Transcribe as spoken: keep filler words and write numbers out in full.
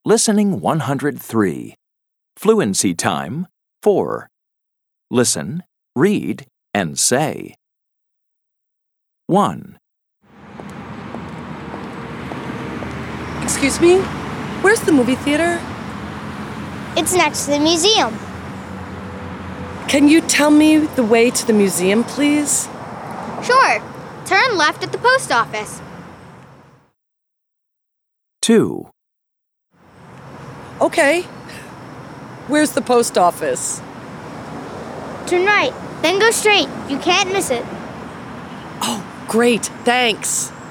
Listening one hundred three. Fluency time four. Listen, read, and say. one. Excuse me? Where's the movie theater? It's next to the museum. Can you tell me the way to the museum, please? Sure. Turn left at the post office. two. Okay. Where's the post office? Turn right, then go straight. You can't miss it. Oh, great. Thanks.